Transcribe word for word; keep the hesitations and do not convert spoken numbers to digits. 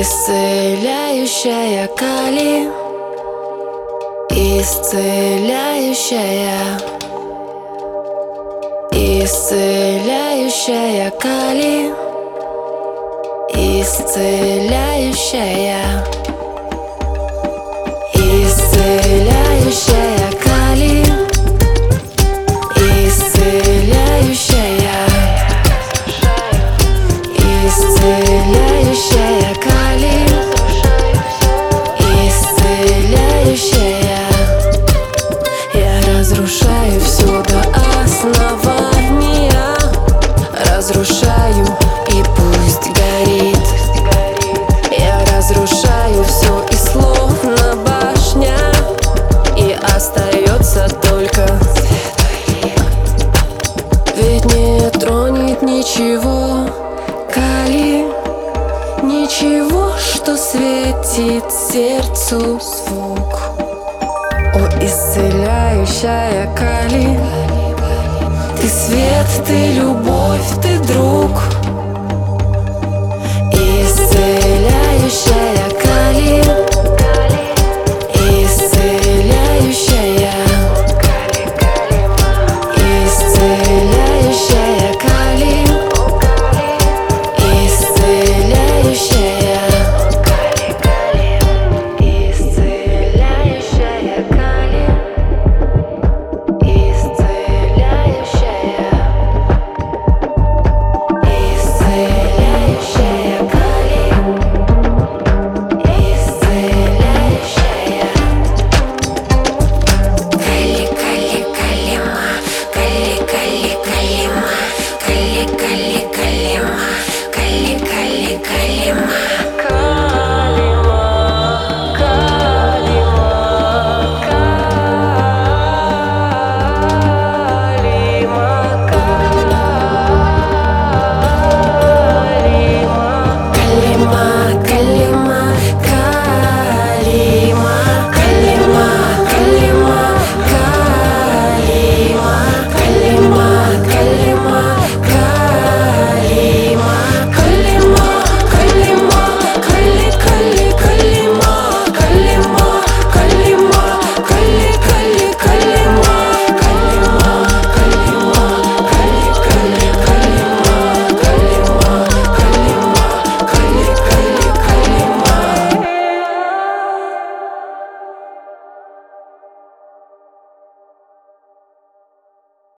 Исцеляющая Кали, исцеляющая, исцеляющая Кали, исцеляющая, исцеляющая Кали, исцеляющая, исцеляющая Кали, исцеляющая. Я разрушаю все до основания, разрушаю и пусть горит. Я разрушаю все и словно башня, и остается только ведь не тронет ничего Кали, ничего, что светит сердцу звук. О, исцеляющая Кали, ты свет, ты любовь, ты